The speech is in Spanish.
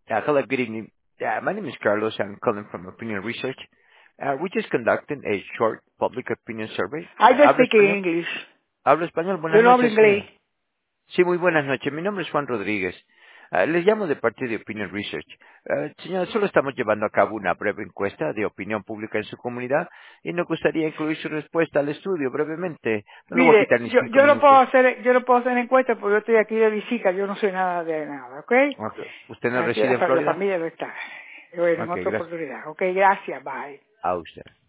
Hello, good evening. My name is Carlos. I'm calling from Opinion Research. We just conducted a short public opinion survey. I don't ¿Hablo speak español? English. ¿Hablo español? Buenas Yo no hablo noches, inglés. señor. Sí, muy buenas noches. Mi nombre es Juan Rodríguez. Les llamo de parte de Opinion Research. Señor, solo estamos llevando a cabo una breve encuesta de opinión pública en su comunidad y nos gustaría incluir su respuesta al estudio brevemente. No le voy a Mire, quitar ni yo, 5 minutos. yo no puedo hacer encuesta porque yo estoy aquí de visita, yo no sé nada de nada, ¿ok? Ok. ¿Usted no Aquí reside en la Florida? familia no está. Bueno, en Ok, otra gracias. oportunidad. Ok, gracias, bye. A usted.